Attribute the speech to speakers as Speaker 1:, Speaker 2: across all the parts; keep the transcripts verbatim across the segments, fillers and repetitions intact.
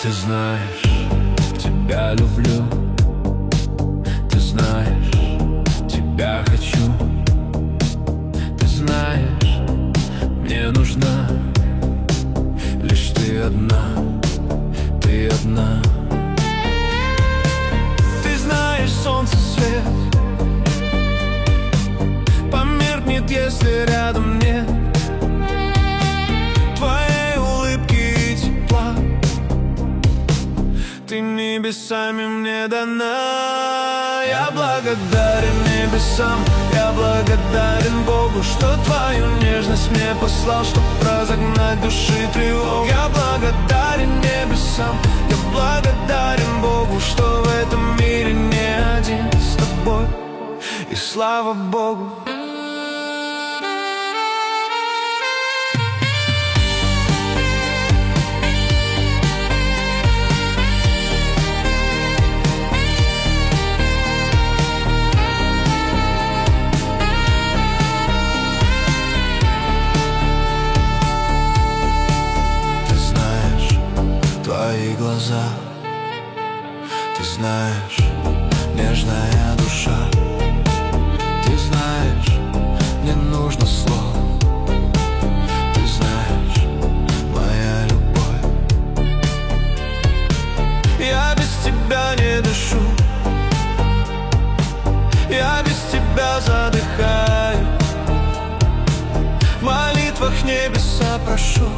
Speaker 1: Ты знаешь, тебя люблю. Ты знаешь, тебя хочу. Ты знаешь, мне нужна лишь ты одна, ты одна. Ты знаешь, солнце свет померкнет, если рядом нет твоей улыбки и тепла. Ты небесами мне дана. Я благодарен небесам, я благодарен Богу, что твою нежность мне послал, чтоб разогнать души тревог. Я благодарен небесам, я благодарен Богу, что в этом мире не один с тобой. И слава Богу. Твои глаза, ты знаешь, нежная душа. Ты знаешь, не нужно слов. Ты знаешь, моя любовь. Я без тебя не дышу, я без тебя задыхаю. В молитвах небеса прошу,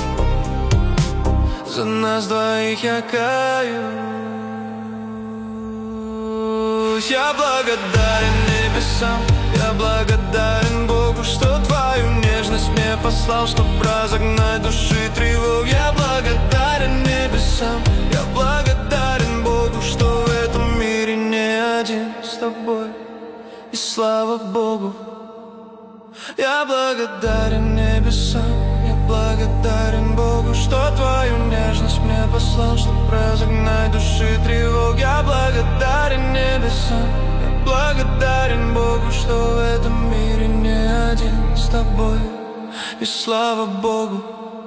Speaker 1: за нас двоих я каюсь. Я благодарен небесам, я благодарен Богу, что твою нежность мне послал, чтоб разогнать души тревог. Я благодарен небесам, я благодарен Богу, что в этом мире не один с тобой. И слава Богу. Я благодарен небесам, я благодарен Богу, что твою нежность мне послал, чтоб разогнать души тревог. Я благодарен небесам, я благодарен Богу, что в этом мире не один с тобой. И слава Богу.